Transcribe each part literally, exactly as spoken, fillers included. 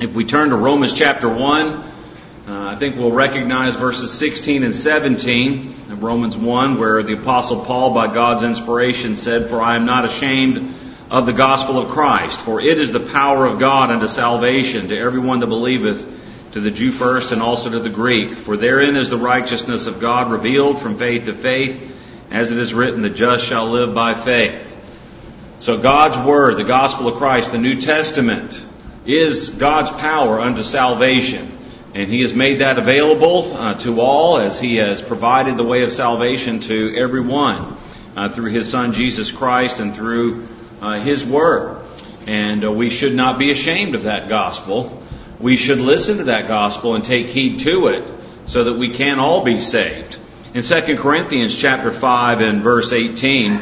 If we turn to Romans chapter one, uh, I think we'll recognize verses sixteen and seventeen of Romans one, where the Apostle Paul, by God's inspiration, said, "For I am not ashamed of the gospel of Christ, for it is the power of God unto salvation to everyone that believeth, to the Jew first and also to the Greek. For therein is the righteousness of God revealed from faith to faith, as it is written, the just shall live by faith." So God's Word, the gospel of Christ, the New Testament, is God's power unto salvation. And He has made that available uh, to all, as He has provided the way of salvation to everyone uh, through His Son Jesus Christ and through uh, His Word. And uh, we should not be ashamed of that gospel. We should listen to that gospel and take heed to it so that we can all be saved. In Second Corinthians chapter five and verse eighteen,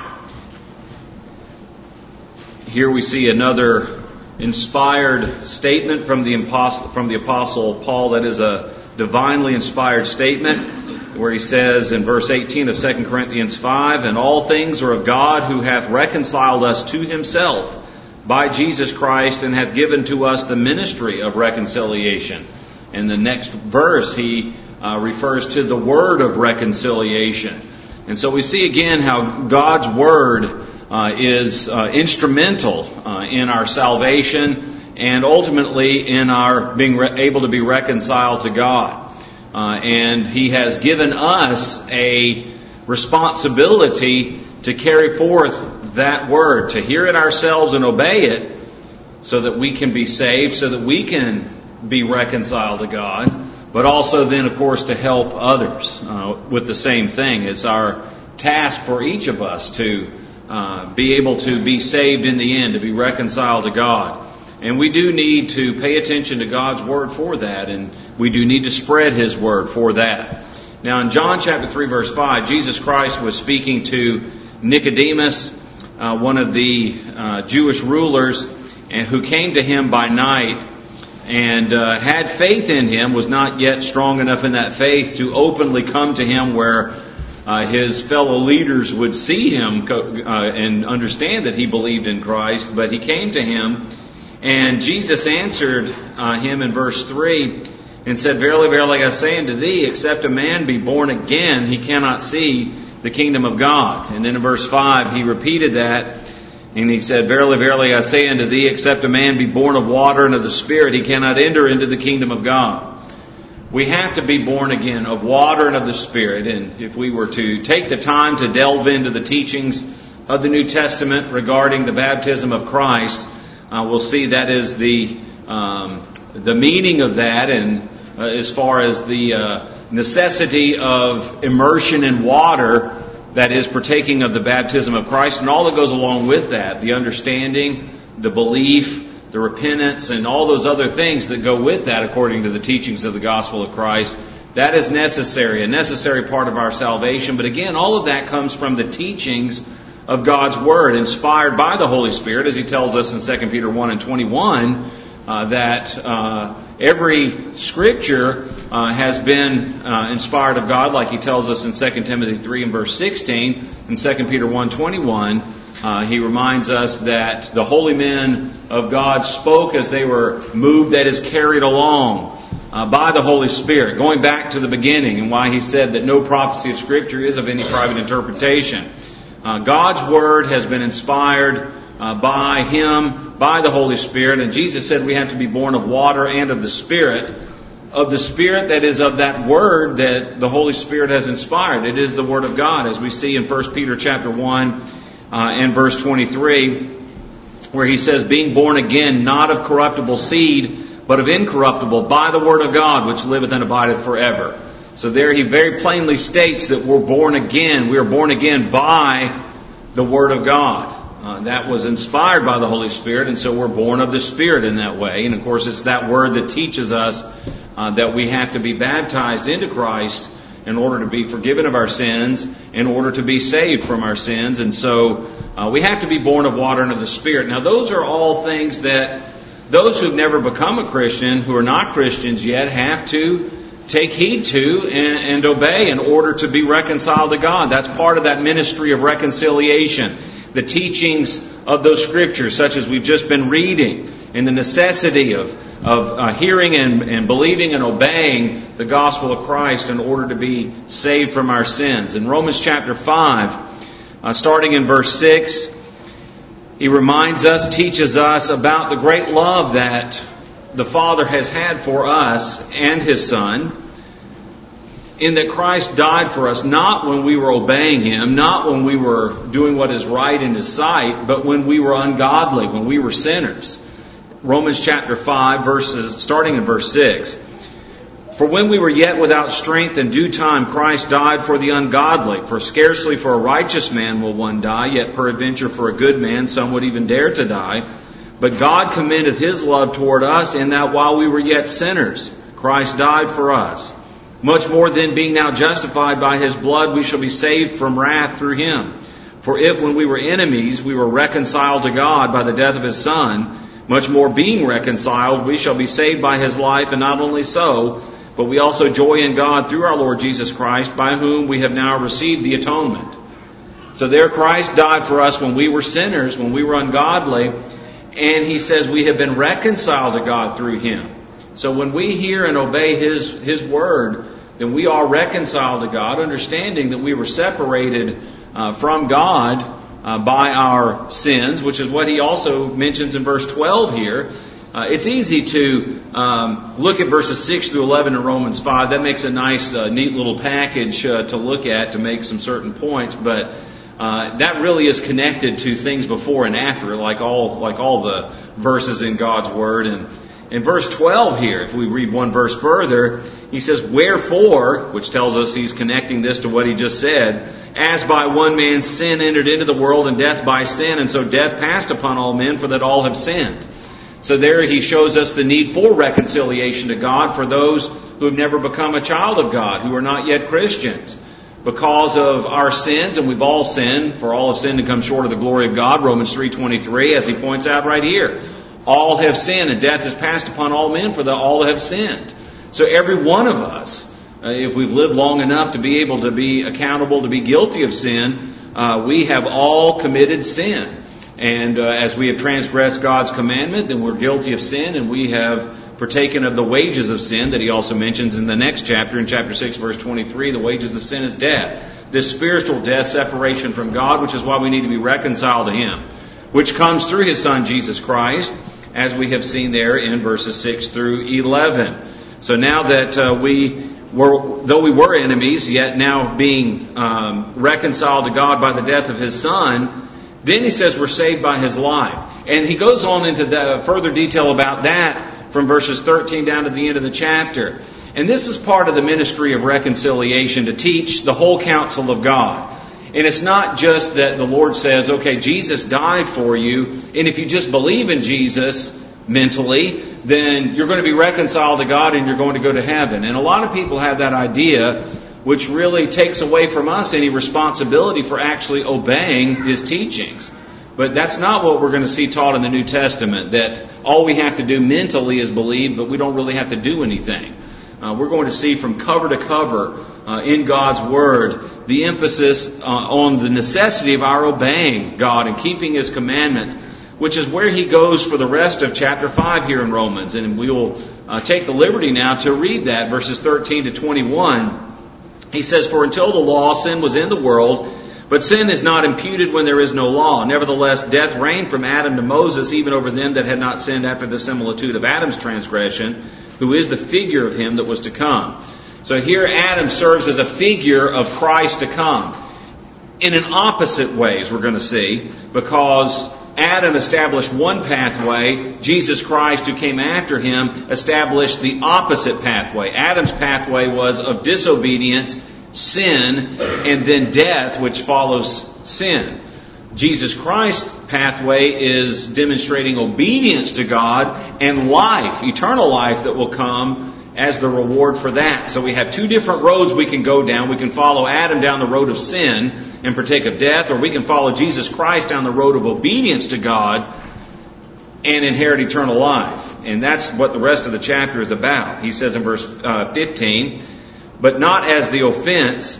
here we see another inspired statement from the apostle, from the apostle Paul. That is a divinely inspired statement, where he says in verse eighteen of Second Corinthians five, "And all things are of God, who hath reconciled us to Himself by Jesus Christ, and hath given to us the ministry of reconciliation." In the next verse, he uh, refers to the word of reconciliation. And so we see again how God's word uh, is uh, instrumental uh, in our salvation and ultimately in our being re- able to be reconciled to God. Uh, and He has given us a responsibility to carry forth that word, to hear it ourselves and obey it, so that we can be saved, so that we can be reconciled to God, but also then, of course, to help others uh, with the same thing. It's our task for each of us to uh, be able to be saved in the end, to be reconciled to God. And we do need to pay attention to God's Word for that, and we do need to spread His Word for that. Now, in John chapter three, verse five, Jesus Christ was speaking to Nicodemus, uh, one of the uh, Jewish rulers, and who came to Him by night and uh, had faith in Him, was not yet strong enough in that faith to openly come to Him where uh, his fellow leaders would see him co- uh, and understand that he believed in Christ. But he came to Him, and Jesus answered uh, him in verse three and said, "Verily, verily, I say unto thee, except a man be born again, he cannot see the kingdom of God." And then in verse five, he repeated that, and he said, "Verily, verily, I say unto thee, except a man be born of water and of the Spirit, he cannot enter into the kingdom of God." We have to be born again of water and of the Spirit. And if we were to take the time to delve into the teachings of the New Testament regarding the baptism of Christ, uh, we'll see that is the um, the meaning of that, and uh, as far as the uh, necessity of immersion in water, that is partaking of the baptism of Christ, and all that goes along with that, the understanding, the belief, the repentance, and all those other things that go with that according to the teachings of the gospel of Christ. That is necessary, a necessary part of our salvation. But again, all of that comes from the teachings of God's Word, inspired by the Holy Spirit, as He tells us in Second Peter one and twenty-one, uh, that uh, every Scripture uh, has been uh, inspired of God, like He tells us in Second Timothy three and verse sixteen, and Second Peter one twenty-one. Uh, he reminds us that the holy men of God spoke as they were moved, that is, carried along uh, by the Holy Spirit, going back to the beginning, and why he said that no prophecy of Scripture is of any private interpretation. Uh, God's Word has been inspired uh, by Him, by the Holy Spirit, and Jesus said we have to be born of water and of the Spirit, of the Spirit that is of that Word that the Holy Spirit has inspired. It is the Word of God, as we see in First Peter chapter one uh, and verse twenty-three, where he says, "Being born again, not of corruptible seed, but of incorruptible, by the Word of God, which liveth and abideth forever." So there he very plainly states that we're born again. We are born again by the Word of God. Uh, that was inspired by the Holy Spirit, and so we're born of the Spirit in that way. And of course, it's that Word that teaches us uh, that we have to be baptized into Christ in order to be forgiven of our sins, in order to be saved from our sins. And so uh, we have to be born of water and of the Spirit. Now, those are all things that those who've never become a Christian, who are not Christians yet, have to take heed to and, and obey in order to be reconciled to God. That's part of that ministry of reconciliation. The teachings of those Scriptures, such as we've just been reading, and the necessity of, of uh, hearing and, and believing and obeying the gospel of Christ in order to be saved from our sins. In Romans chapter five, uh, starting in verse six, he reminds us, teaches us about the great love that the Father has had for us and His Son, in that Christ died for us, not when we were obeying Him, not when we were doing what is right in His sight, but when we were ungodly, when we were sinners. Romans chapter five, verses starting in verse six. For when we were yet without strength, in due time Christ died for the ungodly. For scarcely for a righteous man will one die, yet peradventure for a good man some would even dare to die. But God commendeth His love toward us, in that while we were yet sinners, Christ died for us. Much more then, being now justified by His blood, we shall be saved from wrath through Him. For if when we were enemies, we were reconciled to God by the death of His Son, much more being reconciled, we shall be saved by His life. And not only so, but we also joy in God through our Lord Jesus Christ, by whom we have now received the atonement. So there Christ died for us when we were sinners, when we were ungodly, and He says we have been reconciled to God through Him. So when we hear and obey His, His Word, then we are reconciled to God, understanding that we were separated uh, from God uh, by our sins, which is what He also mentions in verse twelve here. Uh, it's easy to um, look at verses six through eleven in Romans five. That makes a nice, uh, neat little package uh, to look at to make some certain points, but uh, that really is connected to things before and after, like all like all the verses in God's Word. And in verse twelve here, if we read one verse further, he says, wherefore, which tells us he's connecting this to what he just said, as by one man sin entered into the world, and death by sin, and so death passed upon all men, for that all have sinned. So there he shows us the need for reconciliation to God for those who have never become a child of God, who are not yet Christians. Because of our sins, and we've all sinned, for all have sinned and come short of the glory of God, Romans three twenty-three, as he points out right here. All have sinned, and death has passed upon all men, for that all have sinned. So every one of us, uh, if we've lived long enough to be able to be accountable, to be guilty of sin, uh, we have all committed sin. And uh, as we have transgressed God's commandment, then we're guilty of sin, and we have partaken of the wages of sin that he also mentions in the next chapter, in chapter six, verse twenty-three. The wages of sin is death. This spiritual death, separation from God, which is why we need to be reconciled to Him, which comes through His Son, Jesus Christ, as we have seen there in verses six through eleven. So now that uh, we were, though we were enemies, yet now being um, reconciled to God by the death of His Son, then he says we're saved by His life. And he goes on into the further detail about that from verses thirteen down to the end of the chapter. And this is part of the ministry of reconciliation, to teach the whole counsel of God. And it's not just that the Lord says, okay, Jesus died for you, and if you just believe in Jesus mentally, then you're going to be reconciled to God and you're going to go to heaven. And a lot of people have that idea, which really takes away from us any responsibility for actually obeying His teachings. But that's not what we're going to see taught in the New Testament, that all we have to do mentally is believe, but we don't really have to do anything. Uh, we're going to see from cover to cover uh, in God's Word the emphasis uh, on the necessity of our obeying God and keeping His commandments, which is where he goes for the rest of chapter five here in Romans. And we will uh, take the liberty now to read that, verses thirteen to twenty-one. He says, for until the law, sin was in the world, but sin is not imputed when there is no law. Nevertheless, death reigned from Adam to Moses, even over them that had not sinned after the similitude of Adam's transgression, who is the figure of him that was to come. So here Adam serves as a figure of Christ to come. In an opposite ways, we're going to see, because Adam established one pathway. Jesus Christ, who came after him, established the opposite pathway. Adam's pathway was of disobedience, sin, and then death, which follows sin. Jesus Christ's pathway is demonstrating obedience to God and life, eternal life that will come as the reward for that. So we have two different roads we can go down. We can follow Adam down the road of sin and partake of death, or we can follow Jesus Christ down the road of obedience to God and inherit eternal life. And that's what the rest of the chapter is about. He says in verse uh, fifteen, but not as the offense,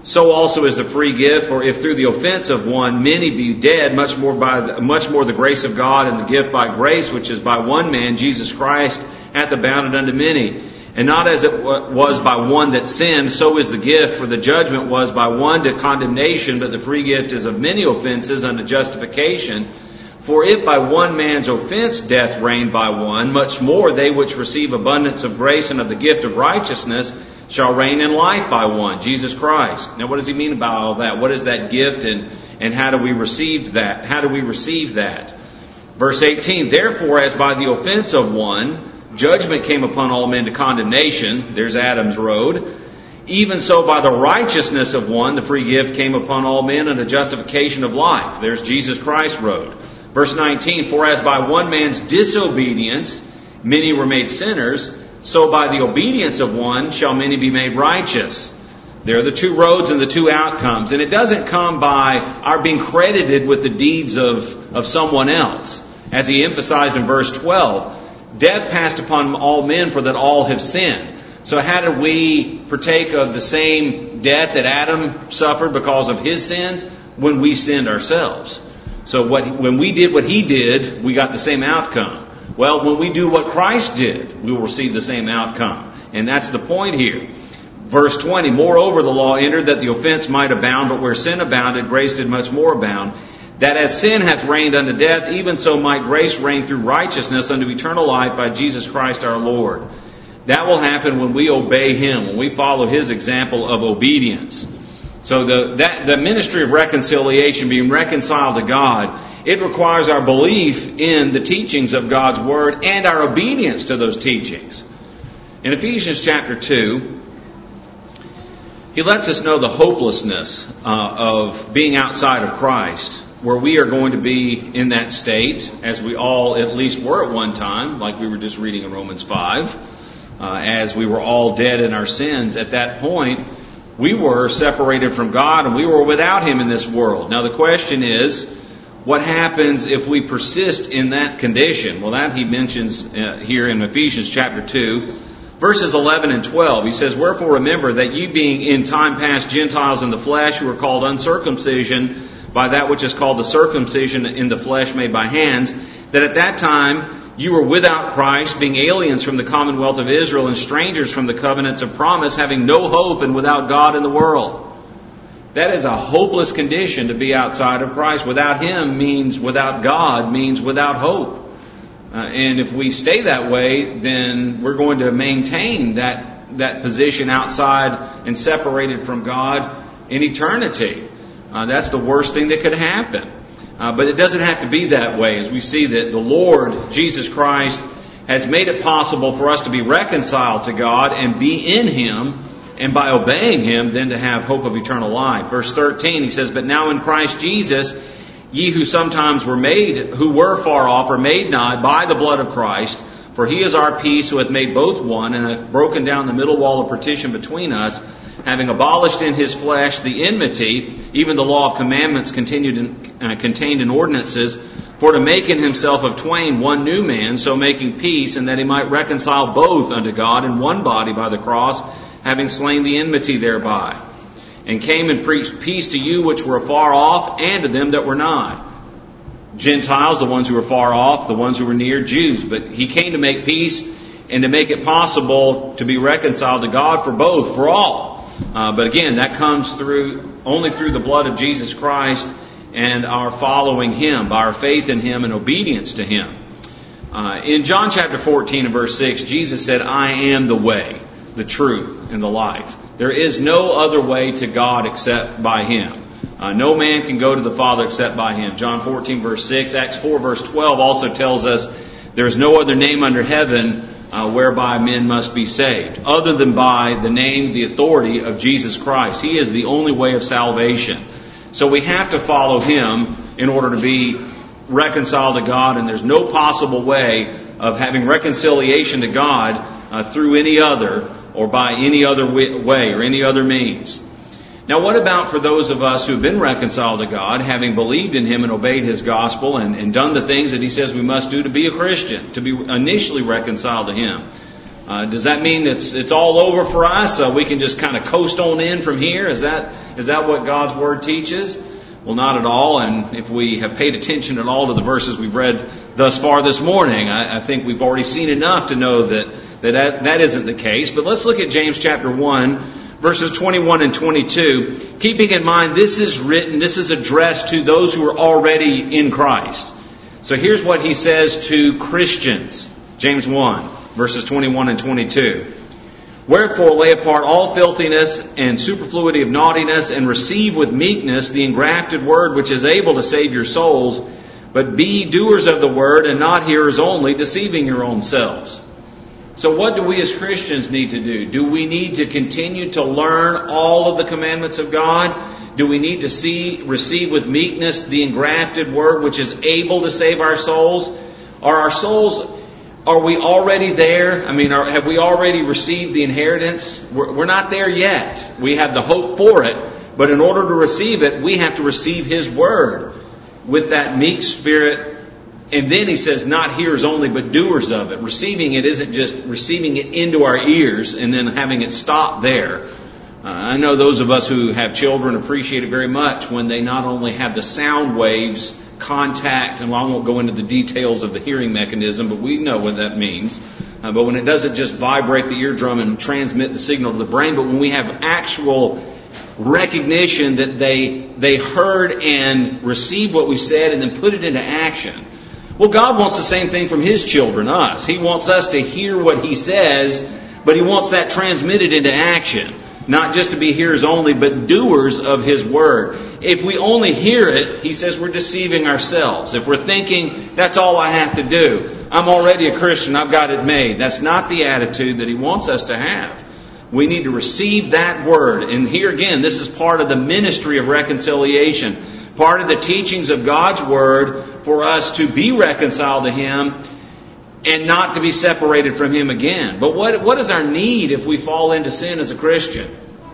So also is the free gift. For if through the offense of one many be dead, much more by the, much more the grace of God and the gift by grace, which is by one man, Jesus Christ, hath abounded unto many. And not as it was by one that sinned, so is the gift. For the judgment was by one to condemnation, but the free gift is of many offenses unto justification. For if by one man's offense death reigned by one, much more they which receive abundance of grace and of the gift of righteousness shall reign in life by one, Jesus Christ. Now what does he mean by all that? What is that gift, and, and how do we receive that? How do we receive that? Verse eighteen, therefore as by the offense of one, judgment came upon all men to condemnation, there's Adam's road, even so by the righteousness of one, the free gift came upon all men unto justification of life. There's Jesus Christ's road. Verse nineteen, for as by one man's disobedience many were made sinners, so by the obedience of one shall many be made righteous. There are the two roads and the two outcomes. And it doesn't come by our being credited with the deeds of, of someone else. As he emphasized in verse twelve, death passed upon all men for that all have sinned. So how did we partake of the same death that Adam suffered because of his sins? When we sinned ourselves. So what, when we did what he did, we got the same outcome. Well, when we do what Christ did, we will receive the same outcome. And that's the point here. Verse twenty, moreover the law entered that the offense might abound, but where sin abounded, grace did much more abound. That as sin hath reigned unto death, even so might grace reign through righteousness unto eternal life by Jesus Christ our Lord. That will happen when we obey him, when we follow his example of obedience. So the, that, the ministry of reconciliation, being reconciled to God, it requires our belief in the teachings of God's Word and our obedience to those teachings. In Ephesians chapter two, he lets us know the hopelessness uh, of being outside of Christ, where we are going to be in that state, as we all at least were at one time, like we were just reading in Romans five, uh, as we were all dead in our sins. At that point, we were separated from God and we were without him in this world. Now the question is, what happens if we persist in that condition? Well, that he mentions uh, here in Ephesians chapter two, verses eleven and twelve. He says, wherefore remember that ye being in time past Gentiles in the flesh, who are called uncircumcision by that which is called the circumcision in the flesh made by hands, that at that time you were without Christ, being aliens from the commonwealth of Israel and strangers from the covenants of promise, having no hope and without God in the world. That is a hopeless condition, to be outside of Christ. Without him means without God, means without hope. Uh, and if we stay that way, then we're going to maintain that, that position outside and separated from God in eternity. Uh, that's the worst thing that could happen. Uh, but it doesn't have to be that way, as we see that the Lord, Jesus Christ, has made it possible for us to be reconciled to God and be in him, and by obeying him, then to have hope of eternal life. Verse thirteen, he says, but now in Christ Jesus, ye who sometimes were made, who were far off, are made nigh by the blood of Christ. For he is our peace, who hath made both one, and hath broken down the middle wall of partition between us, having abolished in his flesh the enmity, even the law of commandments continued in, uh, contained in ordinances, for to make in himself of twain one new man, so making peace, and that he might reconcile both unto God in one body by the cross, having slain the enmity thereby. And came and preached peace to you which were afar off, and to them that were not. Gentiles, the ones who were far off, the ones who were near, Jews. But he came to make peace and to make it possible to be reconciled to God for both, for all. Uh, but again, that comes through only through the blood of Jesus Christ and our following him, by our faith in him and obedience to him. Uh, in John chapter fourteen and verse six, Jesus said, I am the way, the truth, and the life. There is no other way to God except by him. Uh, no man can go to the Father except by him. John fourteen verse six, Acts four verse twelve also tells us there is no other name under heaven uh, whereby men must be saved, other than by the name, the authority of Jesus Christ. He is the only way of salvation. So we have to follow him in order to be reconciled to God, and there's no possible way of having reconciliation to God uh, through any other or by any other way or any other means. Now, what about for those of us who have been reconciled to God, having believed in him and obeyed his gospel and, and done the things that he says we must do to be a Christian, to be initially reconciled to him? Uh, does that mean it's it's all over for us? Uh, we can just kind of coast on in from here? Is that is that what God's Word teaches? Well, not at all. And if we have paid attention at all to the verses we've read thus far this morning, I, I think we've already seen enough to know that, that that that isn't the case. But let's look at James chapter one, verses twenty-one and twenty-two. Keeping in mind, this is written, this is addressed to those who are already in Christ. So here's what he says to Christians. James one, verses twenty-one and twenty-two. Wherefore lay apart all filthiness and superfluity of naughtiness, and receive with meekness the engrafted word which is able to save your souls. But be doers of the word, and not hearers only, deceiving your own selves. So what do we as Christians need to do? Do we need to continue to learn all of the commandments of God? Do we need to see, receive with meekness the engrafted word which is able to save our souls? Are our souls... Are we already there? I mean, are, have we already received the inheritance? We're, we're not there yet. We have the hope for it. But in order to receive it, we have to receive His Word with that meek spirit. And then he says, not hearers only, but doers of it. Receiving it isn't just receiving it into our ears and then having it stop there. Uh, I know those of us who have children appreciate it very much when they not only have the sound waves contact, and I won't go into the details of the hearing mechanism, but we know what that means. Uh, but when it doesn't just vibrate the eardrum and transmit the signal to the brain, but when we have actual recognition that they they heard and received what we said and then put it into action. Well, God wants the same thing from His children, us. He wants us to hear what He says, but He wants that transmitted into action. Not just to be hearers only, but doers of His Word. If we only hear it, He says we're deceiving ourselves. If we're thinking, that's all I have to do. I'm already a Christian, I've got it made. That's not the attitude that He wants us to have. We need to receive that Word. And here again, this is part of the ministry of reconciliation. Part of the teachings of God's Word for us to be reconciled to Him and not to be separated from Him again. But what, what is our need if we fall into sin as a Christian?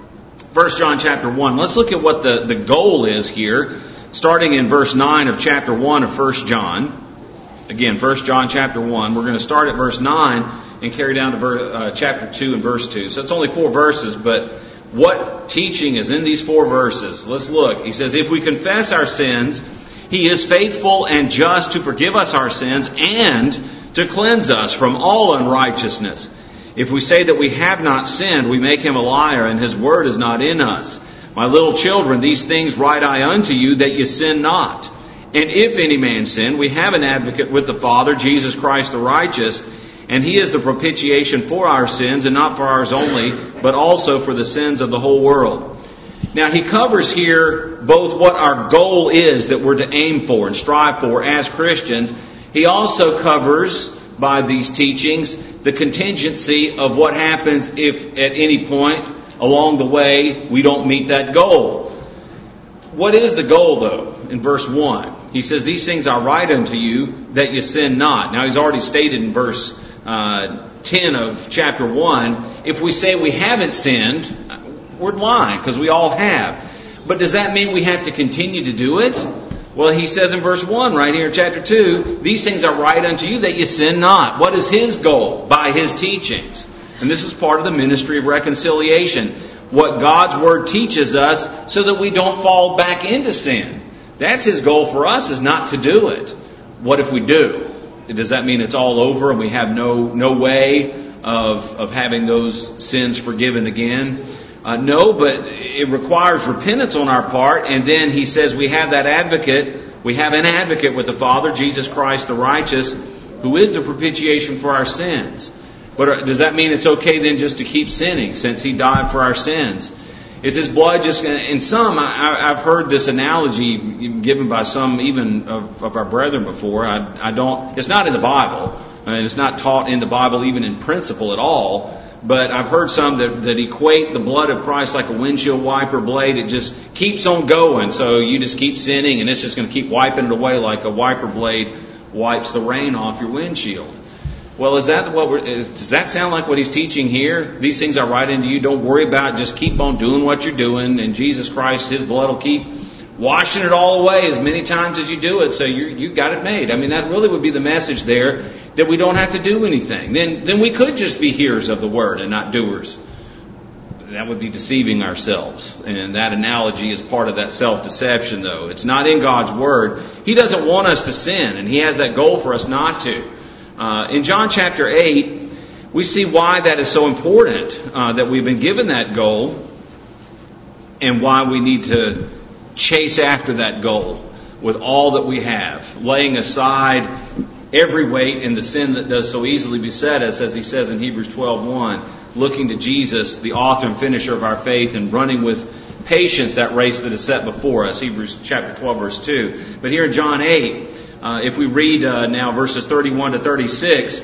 First John chapter one. Let's look at what the, the goal is here. Starting in verse nine of chapter one of First John. Again, First John chapter one. We're going to start at verse nine and carry down to ver, uh, chapter two and verse two. So it's only four verses, but what teaching is in these four verses? Let's look. He says, if we confess our sins, He is faithful and just to forgive us our sins and to cleanse us from all unrighteousness. If we say that we have not sinned, we make Him a liar, and His word is not in us. My little children, these things write I unto you, that ye sin not. And if any man sin, we have an advocate with the Father, Jesus Christ the righteous, and He is the propitiation for our sins, and not for ours only, but also for the sins of the whole world. Now, he covers here both what our goal is that we're to aim for and strive for as Christians. He also covers, by these teachings, the contingency of what happens if at any point along the way we don't meet that goal. What is the goal, though? In verse one, he says, these things I write unto you, that you sin not. Now, he's already stated in verse uh, ten of chapter one, if we say we haven't sinned, we're lying, because we all have. But does that mean we have to continue to do it? Well, he says in verse one right here in chapter two, these things I write unto you that you sin not. What is His goal? By His teachings. And this is part of the ministry of reconciliation. What God's Word teaches us so that we don't fall back into sin. That's His goal for us, is not to do it. What if we do? Does that mean it's all over and we have no no way of, of having those sins forgiven again? Uh, no, but it requires repentance on our part. And then he says we have that advocate. We have an advocate with the Father, Jesus Christ the righteous, who is the propitiation for our sins. But does that mean it's okay then just to keep sinning since He died for our sins? Is His blood just going to... In some, I, I've heard this analogy given by some even of, of our brethren before. I, I don't... It's not in the Bible. And it's not taught in the Bible even in principle at all. But I've heard some that, that equate the blood of Christ like a windshield wiper blade. It just keeps on going. So you just keep sinning and it's just going to keep wiping it away like a wiper blade wipes the rain off your windshield. Well, is that what we're, is, does that sound like what he's teaching here? These things I write into you. Don't worry about it. Just keep on doing what you're doing. And Jesus Christ, His blood will keep washing it all away as many times as you do it, so you you got it made. I mean, that really would be the message there, that we don't have to do anything. Then then we could just be hearers of the word and not doers. That would be deceiving ourselves. And that analogy is part of that self-deception, though. It's not in God's word. He doesn't want us to sin, and He has that goal for us not to. Uh, in John chapter eight, we see why that is so important, uh, that we've been given that goal, and why we need to chase after that goal with all that we have, laying aside every weight and the sin that does so easily beset us, as he says in Hebrews twelve one, looking to Jesus, the author and finisher of our faith, and running with patience that race that is set before us, Hebrews chapter twelve, verse two. But here in John eight, uh, if we read uh, now verses thirty-one to thirty-six,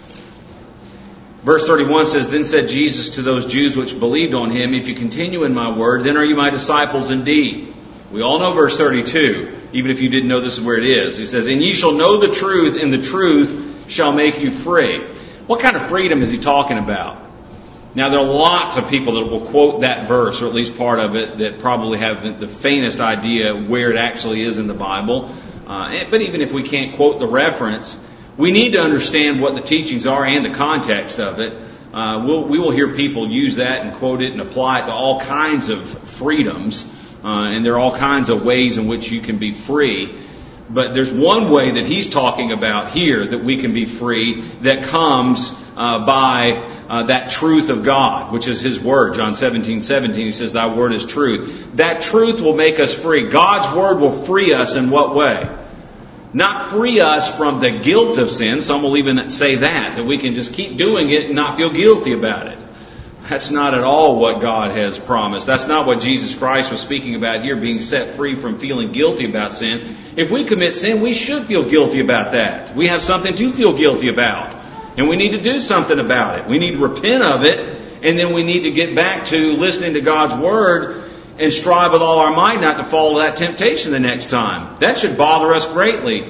verse thirty-one says, Then said Jesus to those Jews which believed on Him, If you continue in my word, then are you my disciples indeed. We all know verse thirty-two, even if you didn't know this is where it is. He says, And ye shall know the truth, and the truth shall make you free. What kind of freedom is he talking about? Now, there are lots of people that will quote that verse, or at least part of it, that probably have the faintest idea where it actually is in the Bible. Uh, but even if we can't quote the reference, we need to understand what the teachings are and the context of it. Uh, we'll, we will hear people use that and quote it and apply it to all kinds of freedoms. Uh, and there are all kinds of ways in which you can be free. But there's one way that he's talking about here that we can be free that comes uh, by uh, that truth of God, which is His Word. John seventeen seventeen, He says, Thy Word is truth. That truth will make us free. God's Word will free us in what way? Not free us from the guilt of sin. Some will even say that, that we can just keep doing it and not feel guilty about it. That's not at all what God has promised. That's not what Jesus Christ was speaking about here, being set free from feeling guilty about sin. If we commit sin, we should feel guilty about that. We have something to feel guilty about. And we need to do something about it. We need to repent of it. And then we need to get back to listening to God's Word and strive with all our might not to fall to that temptation the next time. That should bother us greatly.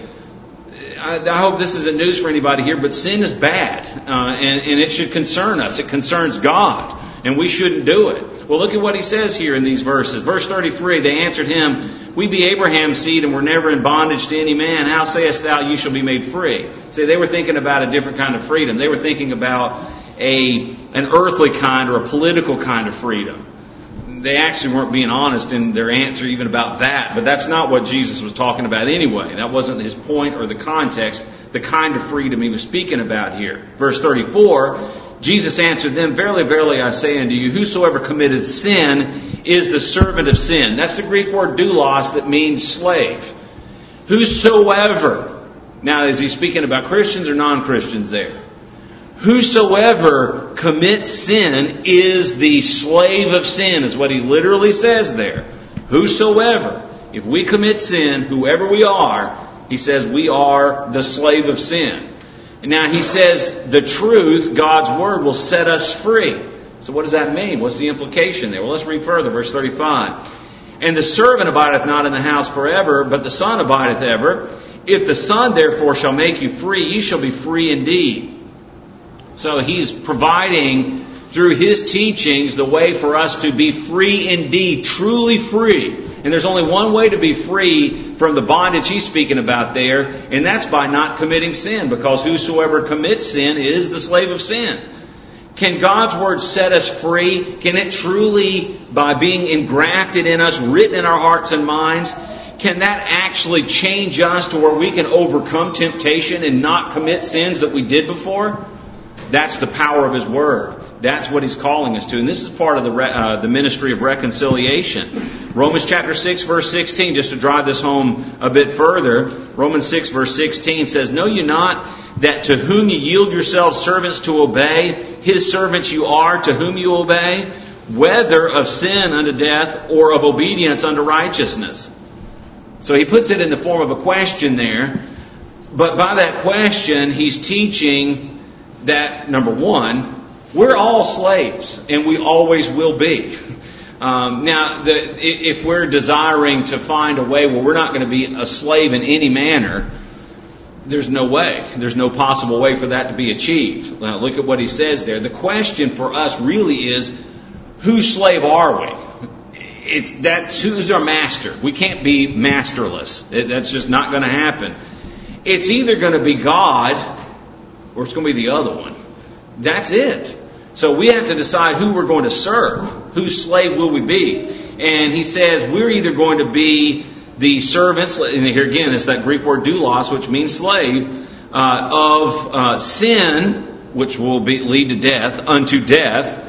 I, I hope this isn't news for anybody here, but sin is bad, uh, and, and it should concern us. It concerns God, and we shouldn't do it. Well, look at what he says here in these verses. Verse thirty-three, they answered him, We be Abraham's seed, and were never in bondage to any man. How sayest thou, you shall be made free? See, they were thinking about a different kind of freedom. They were thinking about a an earthly kind or a political kind of freedom. They actually weren't being honest in their answer even about that. But that's not what Jesus was talking about anyway. That wasn't his point or the context, the kind of freedom he was speaking about here. Verse thirty-four, Jesus answered them, Verily, verily, I say unto you, whosoever committeth sin is the servant of sin. That's the Greek word doulos that means slave. Whosoever. Now, is he speaking about Christians or non-Christians there? Whosoever commits sin is the slave of sin, is what he literally says there. Whosoever. If we commit sin, whoever we are, he says we are the slave of sin. And now he says the truth, God's Word, will set us free. So what does that mean? What's the implication there? Well, let's read further. Verse thirty-five. And the servant abideth not in the house forever, but the Son abideth ever. If the Son therefore shall make you free, ye shall be free indeed. So he's providing through his teachings the way for us to be free indeed, truly free. And there's only one way to be free from the bondage he's speaking about there, and that's by not committing sin, because whosoever commits sin is the slave of sin. Can God's Word set us free? Can it truly, by being engrafted in us, written in our hearts and minds, can that actually change us to where we can overcome temptation and not commit sins that we did before? That's the power of His Word. That's what He's calling us to. And this is part of the uh, the ministry of reconciliation. Romans chapter six, verse sixteen, just to drive this home a bit further, Romans six, verse sixteen says, Know you not that to whom you yield yourselves servants to obey, His servants you are to whom you obey, whether of sin unto death or of obedience unto righteousness? So he puts it in the form of a question there. But by that question, he's teaching that, number one, we're all slaves, and we always will be. Um, now, the, if we're desiring to find a way where we're not going to be a slave in any manner, there's no way. There's no possible way for that to be achieved. Now, look at what he says there. The question for us really is, whose slave are we? it's that's who's our master. We can't be masterless. That's just not going to happen. It's either going to be God or it's going to be the other one. That's it. So we have to decide who we're going to serve. Whose slave will we be? And he says we're either going to be the servants, and here again it's that Greek word doulos, which means slave, uh, of uh, sin, which will be, lead to death, unto death,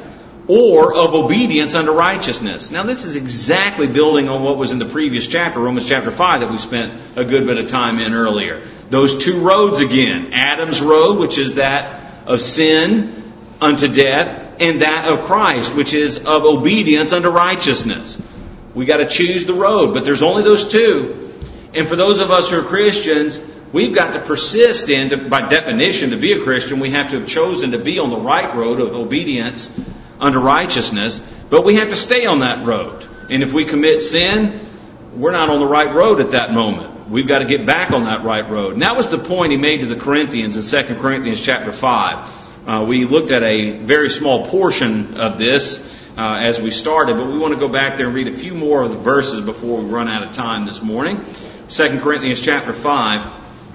or of obedience unto righteousness. Now this is exactly building on what was in the previous chapter, Romans chapter five, that we spent a good bit of time in earlier. Those two roads again. Adam's road, which is that of sin unto death, and that of Christ, which is of obedience unto righteousness. We got to choose the road, but there's only those two. And for those of us who are Christians, we've got to persist in, to, by definition, to be a Christian, we have to have chosen to be on the right road of obedience unto righteousness, but we have to stay on that road. And if we commit sin, we're not on the right road at that moment. We've got to get back on that right road. And that was the point he made to the Corinthians in Second Corinthians chapter five. Uh, we looked at a very small portion of this uh, as we started, but we want to go back there and read a few more of the verses before we run out of time this morning. Second Corinthians chapter five.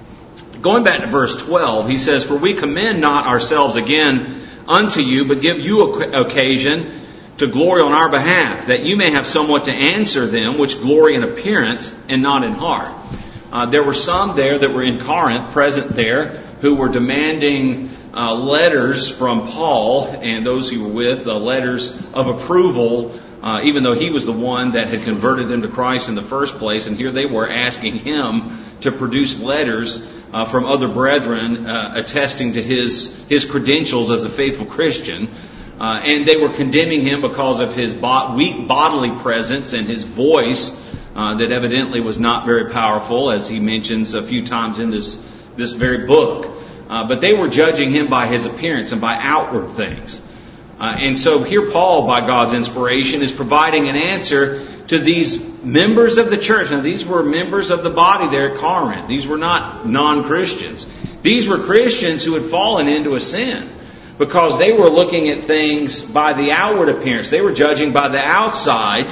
Going back to verse twelve, he says, "For we commend not ourselves again unto you, but give you occasion to glory on our behalf, that you may have somewhat to answer them which glory in appearance and not in heart." Uh, there were some there that were in Corinth, present there, who were demanding uh, letters from Paul and those who were with, uh, letters of approval, uh, even though he was the one that had converted them to Christ in the first place. And here they were asking him to produce letters uh, from other brethren uh, attesting to his his credentials as a faithful Christian. Uh, and they were condemning him because of his bo- weak bodily presence and his voice uh, that evidently was not very powerful, as he mentions a few times in this, this very book. Uh, but they were judging him by his appearance and by outward things. Uh, and so here Paul, by God's inspiration, is providing an answer to these members of the church. Now these were members of the body there at Corinth. These were not non-Christians. These were Christians who had fallen into a sin, because they were looking at things by the outward appearance. They were judging by the outside,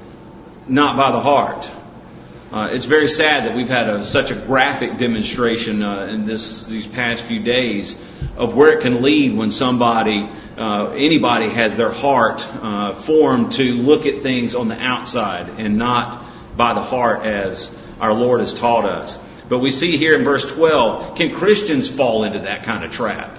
not by the heart. Uh, it's very sad that we've had a, such a graphic demonstration uh, in this these past few days of where it can lead when somebody, uh, anybody has their heart uh, formed to look at things on the outside and not by the heart, as our Lord has taught us. But we see here in verse twelve, can Christians fall into that kind of trap?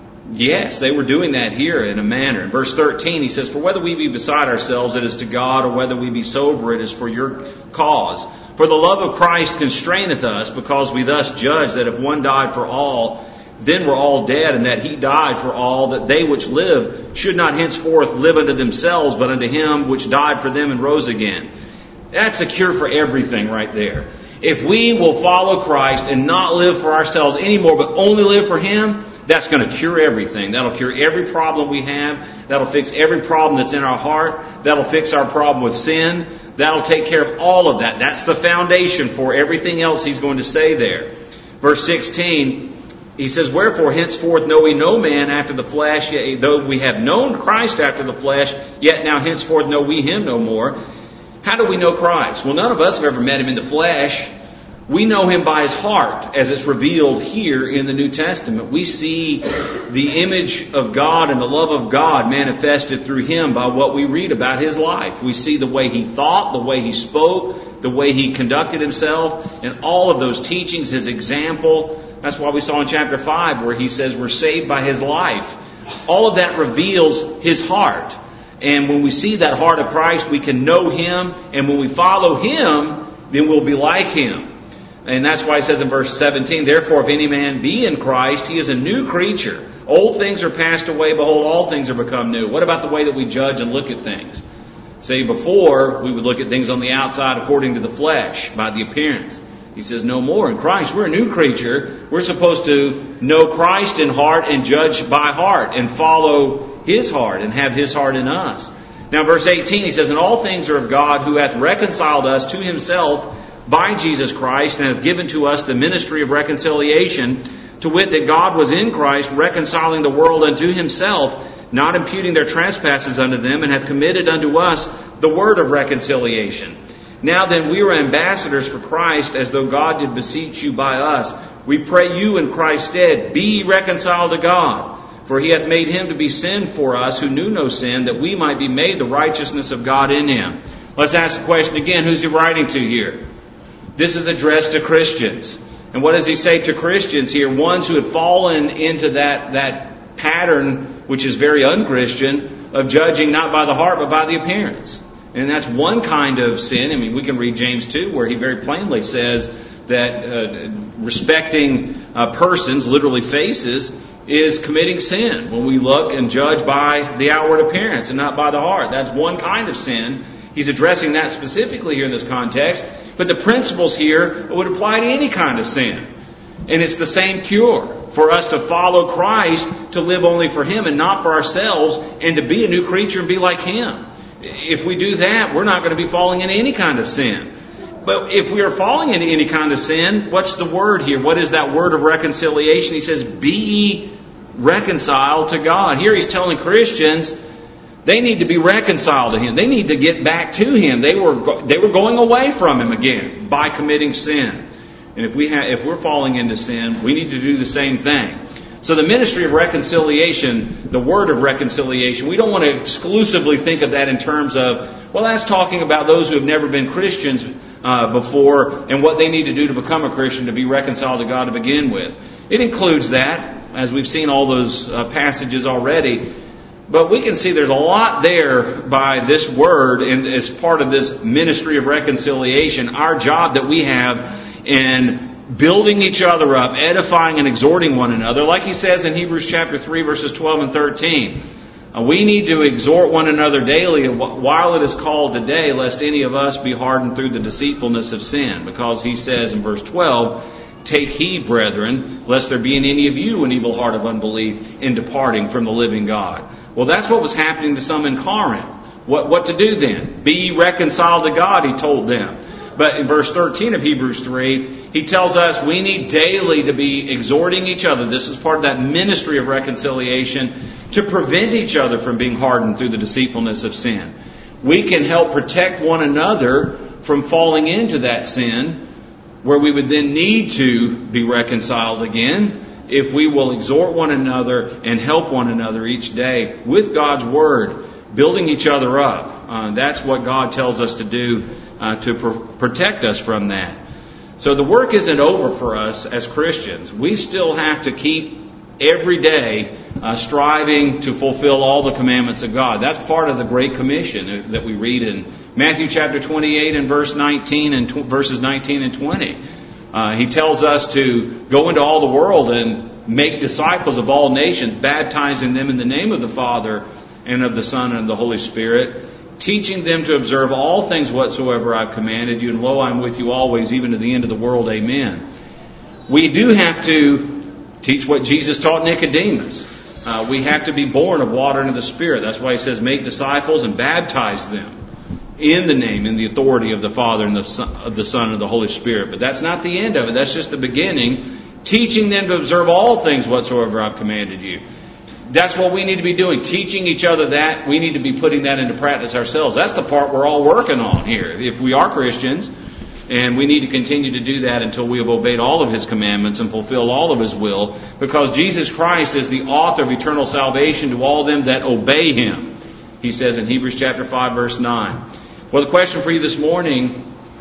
Yes, they were doing that here in a manner. In verse thirteen, he says, "For whether we be beside ourselves, it is to God, or whether we be sober, it is for your cause. For the love of Christ constraineth us, because we thus judge that if one died for all, then we're all dead, and that he died for all, that they which live should not henceforth live unto themselves, but unto him which died for them and rose again." That's the cure for everything right there. If we will follow Christ and not live for ourselves anymore, but only live for him, that's going to cure everything. That'll cure every problem we have. That'll fix every problem that's in our heart. That'll fix our problem with sin. That'll take care of all of that. That's the foundation for everything else he's going to say there. Verse sixteen, he says, "Wherefore henceforth know we no man after the flesh, yet though we have known Christ after the flesh, yet now henceforth know we him no more." How do we know Christ? Well, none of us have ever met him in the flesh. We know him by his heart, as it's revealed here in the New Testament. We see the image of God and the love of God manifested through him by what we read about his life. We see the way he thought, the way he spoke, the way he conducted himself, and all of those teachings, his example. That's why we saw in chapter five where he says we're saved by his life. All of that reveals his heart. And when we see that heart of Christ, we can know him. And when we follow him, then we'll be like him. And that's why it says in verse seventeen, "Therefore, if any man be in Christ, he is a new creature. Old things are passed away. Behold, all things are become new." What about the way that we judge and look at things? Say, before, we would look at things on the outside according to the flesh, by the appearance. He says, no more. In Christ, we're a new creature. We're supposed to know Christ in heart and judge by heart and follow his heart and have his heart in us. Now, verse eighteen, he says, "And all things are of God, who hath reconciled us to himself by Jesus Christ, and hath given to us the ministry of reconciliation, To wit, that God was in Christ, reconciling the world unto himself, not imputing their trespasses unto them, and hath committed unto us the word of reconciliation. Now then, we are ambassadors for Christ, as though God did beseech you by us. We pray you in Christ's stead, be ye reconciled to God. For he hath made him to be sin for us, who knew no sin, that we might be made the righteousness of God in him. Let's ask the question again, who's he writing to here? This is addressed to Christians. And what does he say to Christians here? Ones who have fallen into that, that pattern, which is very un-Christian, of judging not by the heart, but by the appearance. And that's one kind of sin. I mean, we can read James two, where he very plainly says that uh, respecting uh, persons, literally faces, is committing sin. When we look and judge by the outward appearance and not by the heart. That's one kind of sin. He's addressing that specifically here in this context. But the principles here would apply to any kind of sin. And it's the same cure. For us to follow Christ, to live only for him and not for ourselves, and to be a new creature and be like him. If we do that, we're not going to be falling into any kind of sin. But if we are falling into any kind of sin, what's the word here? What is that word of reconciliation? He says, be ye reconciled to God. Here he's telling Christians, they need to be reconciled to him. They need to get back to him. They were they were going away from him again by committing sin. And if we ha- if we're falling into sin, we need to do the same thing. So the ministry of reconciliation, the word of reconciliation, we don't want to exclusively think of that in terms of, well, that's talking about those who have never been Christians uh, before and what they need to do to become a Christian to be reconciled to God to begin with. It includes that, as we've seen all those uh, passages already. But we can see there's a lot there by this word and as part of this ministry of reconciliation, our job that we have in building each other up, edifying and exhorting one another. Like he says in Hebrews chapter three, verses twelve and thirteen. Uh, we need to exhort one another daily while it is called today, lest any of us be hardened through the deceitfulness of sin. Because he says in verse twelve, take heed, brethren, lest there be in any of you an evil heart of unbelief in departing from the living God. Well, that's what was happening to some in Corinth. What, what to do then? Be ye reconciled to God, he told them. But in verse thirteen of Hebrews three, he tells us we need daily to be exhorting each other. This is part of that ministry of reconciliation to prevent each other from being hardened through the deceitfulness of sin. We can help protect one another from falling into that sin where we would then need to be reconciled again if we will exhort one another and help one another each day with God's Word, building each other up. Uh, that's what God tells us to do uh, to pr- protect us from that. So the work isn't over for us as Christians. We still have to keep every day uh, striving to fulfill all the commandments of God. That's part of the Great Commission that we read in Matthew chapter twenty-eight and verse nineteen and tw- verses nineteen and twenty. Uh, he tells us to go into all the world and make disciples of all nations, baptizing them in the name of the Father and of the Son and of the Holy Spirit, teaching them to observe all things whatsoever I've commanded you, and lo, I'm with you always, even to the end of the world. Amen. We do have to teach what Jesus taught Nicodemus. Uh, we have to be born of water and of the Spirit. That's why he says, make disciples and baptize them in the name, in the authority of the Father and the Son, of the Son and the Holy Spirit. But that's not the end of it. That's just the beginning. Teaching them to observe all things whatsoever I've commanded you. That's what we need to be doing. Teaching each other that. We need to be putting that into practice ourselves. That's the part we're all working on here. If we are Christians, and we need to continue to do that until we have obeyed all of His commandments and fulfill all of His will, because Jesus Christ is the author of eternal salvation to all them that obey Him. He says in Hebrews chapter five, verse nine. Well, the question for you this morning,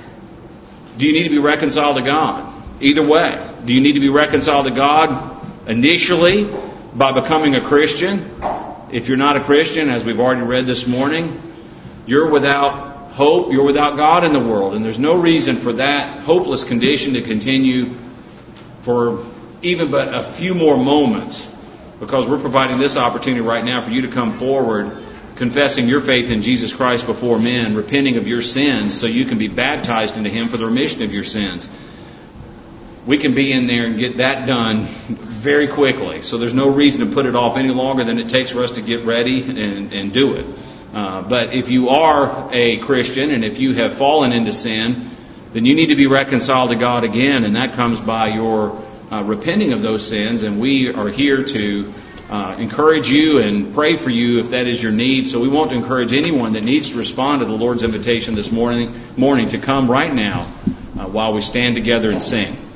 do you need to be reconciled to God? Either way. Do you need to be reconciled to God initially by becoming a Christian? If you're not a Christian, as we've already read this morning, you're without hope, you're without God in the world. And there's no reason for that hopeless condition to continue for even but a few more moments, because we're providing this opportunity right now for you to come forward confessing your faith in Jesus Christ before men, repenting of your sins so you can be baptized into Him for the remission of your sins. We can be in there and get that done very quickly. So there's no reason to put it off any longer than it takes for us to get ready and, and do it. Uh, but if you are a Christian and if you have fallen into sin, then you need to be reconciled to God again, and that comes by your uh, repenting of those sins, and we are here to uh, encourage you and pray for you if that is your need. So we want to encourage anyone that needs to respond to the Lord's invitation this morning, morning to come right now uh, while we stand together and sing.